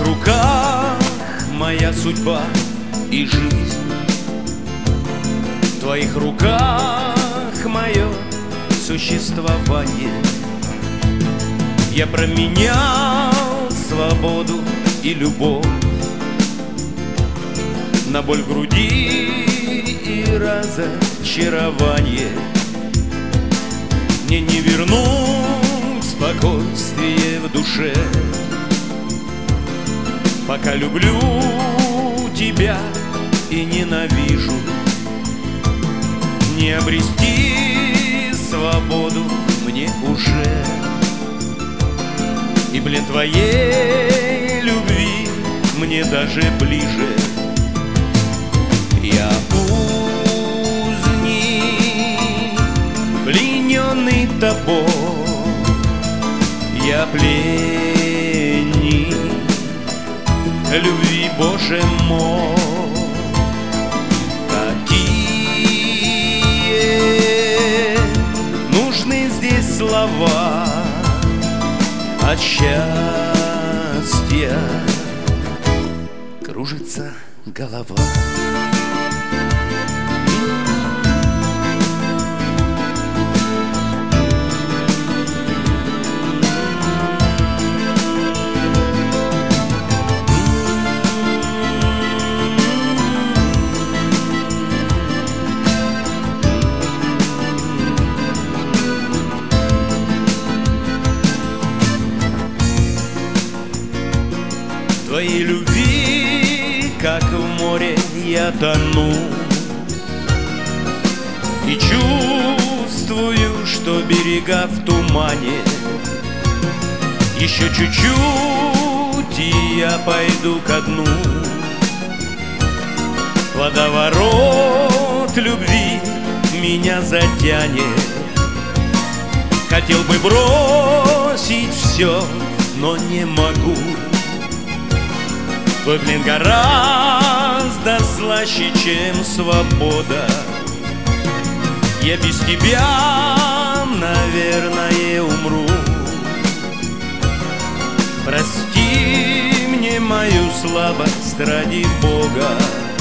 руках моя судьба и жизнь, в твоих руках мое существование. Я променял свободу и любовь на боль в груди и разочарование. Мне не вернуть спокойствие в душе, пока люблю тебя и ненавижу. Не обрести свободу мне уже, и блин твоей любви мне даже ближе. Я узник, плененный тобой, я пленник любви, Боже мой. Какие нужны здесь слова от счастья, кружится голова. Твоей любви, как в море, я тону, и чувствую, что берега в тумане. Еще чуть-чуть, и я пойду ко дну. Водоворот любви меня затянет. Хотел бы бросить все, но не могу. Твой плен гораздо слаще, чем свобода. Я без тебя, наверное, умру. Прости мне мою слабость ради Бога.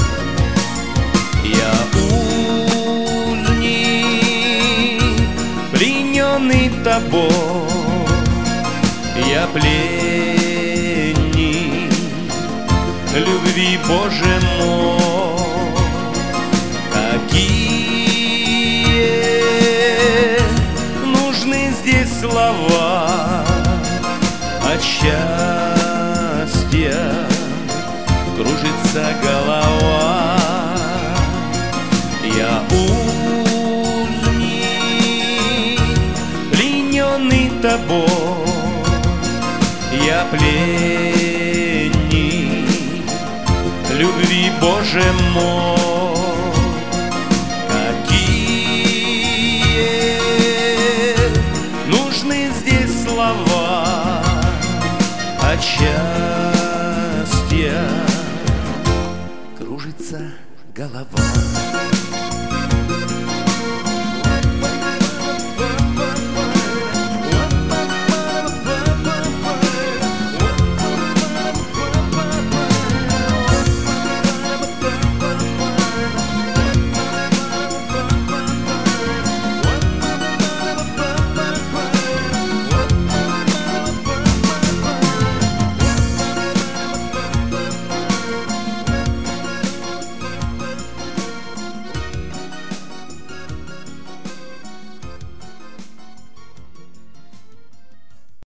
Я узник, плененный тобой, я пленник любви, Боже мой. Какие нужны здесь слова от счастья, кружится голова. Я узник, плененный тобой, я пленник любви, Боже мой. Какие нужны здесь слова от счастья, кружится голова.